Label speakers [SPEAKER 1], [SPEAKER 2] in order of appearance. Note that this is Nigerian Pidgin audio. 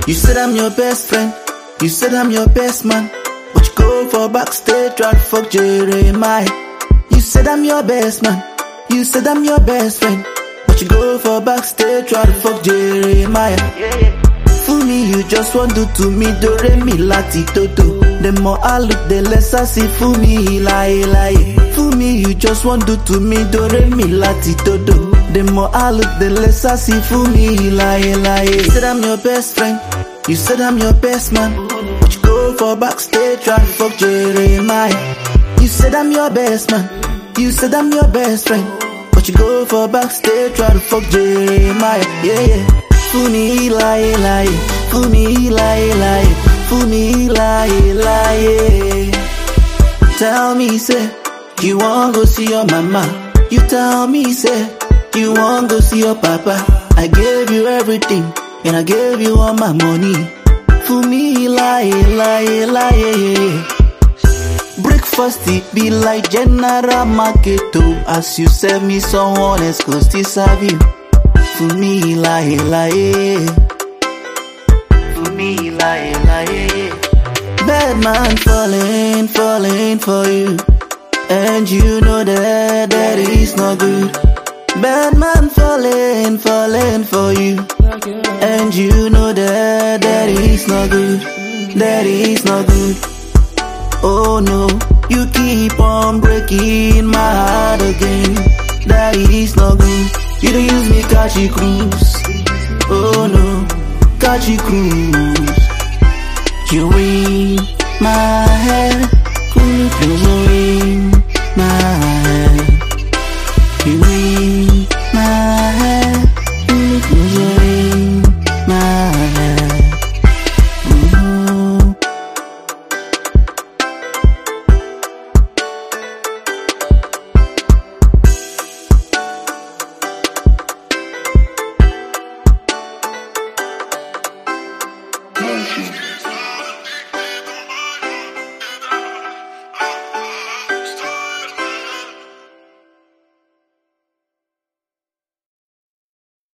[SPEAKER 1] You said I'm your best friend, you said I'm your best man, but you go for backstage, try to fuck Jeremiah. You said I'm your best man, you said I'm your best friend, but you go for backstage, try to fuck Jeremiah. Fool me, you just want to me, do re mi lati toto. The more I look, the less I see. Fool me, lie. Fool me, you just want to me, do re mi lati toto. The more I look, the less I see. Fool me, lie. You said I'm your best friend, you said I'm your best man, but you go for backstage, try to fuck Jeremiah. You said I'm your best man, you said I'm your best friend, but you go for backstage, try to fuck Jeremiah. Fool me, lie. Fool me, lie. Fool me, lie. Tell me, say, you want go see your mama. You tell me, say, you want go see your papa. I gave you everything, and I gave you all my money. Fool me, lie. Breakfast, it be like General Market, oh. As you send me someone else, go still serve you. Fool me, lie. Fool me, lie. Bad man falling for you, and you know that is not good. Bad man falling for you, and you know that is not good. That is not good. Oh no, you keep on breaking my heart again. That is not good. You don't use me catchy cruise. Oh no, catchy cruise.